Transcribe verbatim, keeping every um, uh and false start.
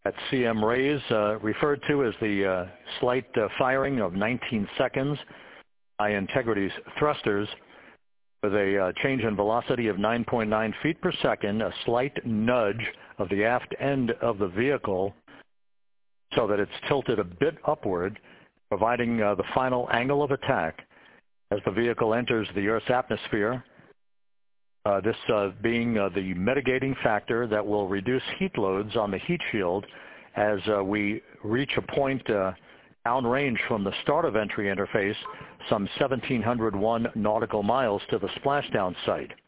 At C M raise, uh, referred to as the uh, slight uh, firing of nineteen seconds, high integrity thrusters with a uh, change in velocity of nine point nine feet per second, a slight nudge of the aft end of the vehicle so that it's tilted a bit upward, providing uh, the final angle of attack as the vehicle enters the Earth's atmosphere. Uh, this uh, being uh, the mitigating factor that will reduce heat loads on the heat shield as uh, we reach a point uh, downrange from the start of entry interface, some seventeen hundred one nautical miles to the splashdown site.